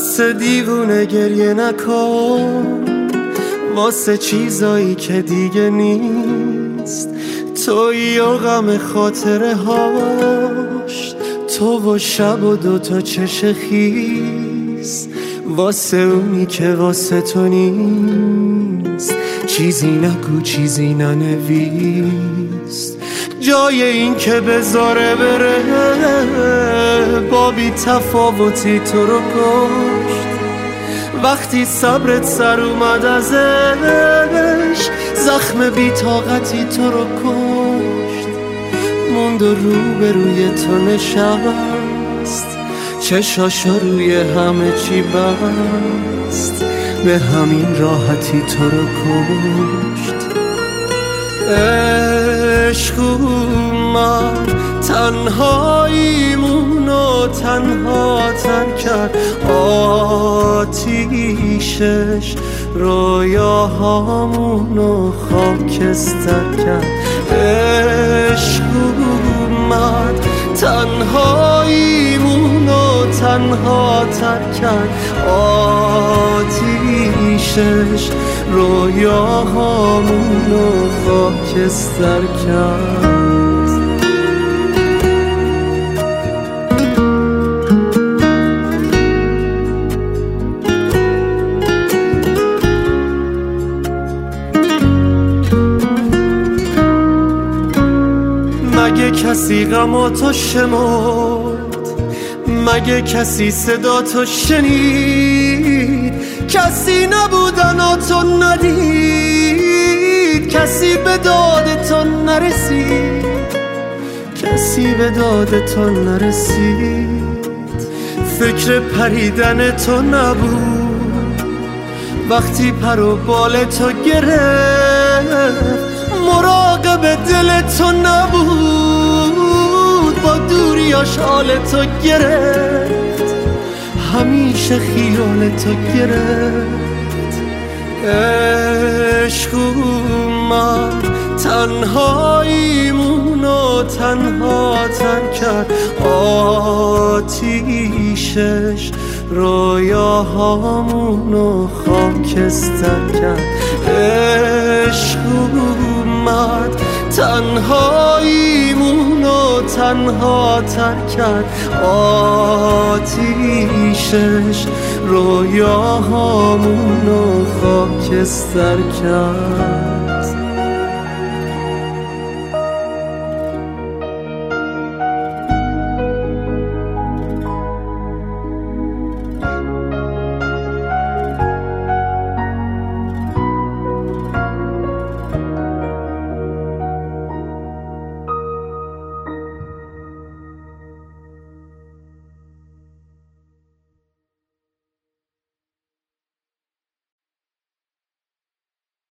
بس دیوونه گریه نکن واسه چیزایی که دیگه نیست، تویی و غم خاطره هاش، تو و شب و دوتا چش خیس، واسه اونی که واسه تو نیست. چیزی نگو چیزی ننویس، جای این که بذاره بره با بی تفاوتی تو رو کشت. وقتی صبرت سر اومد ازش، زخم بی طاقتی تو رو کشت. موند و روبروی تو نشست، چشاشو روی همه چی بست، به همین راحتی تو رو کشت. عشق اومد تنهاییمونو تنها تر کرد، آتیشش رویاهامونو خاکستر کرد. عشق اومد تنهاییمونو تنها تر کرد، آتیشش رویاهامونو خاکستر کرد. مگه کسی غماتو شمرد؟ مگه کسی صداتو شنید؟ کسی نبودناتو ندید، کسی به دادتو نرسید، کسی به دادتو نرسید. فکر پریدن تو نبود وقتی پر و بال تو گرفت، مراقب دل تو نبود با دوریاش حال تو گرفت، همیشه خیال تو گرفت. عشق اومد تنهاییمونو تنها تر کرد، آتیشش رویاهامونو خاکستر کرد. عشق اومد تنهاییمونو تنها تر کرد، آتیشش رویاهامونو خاکستر کرد.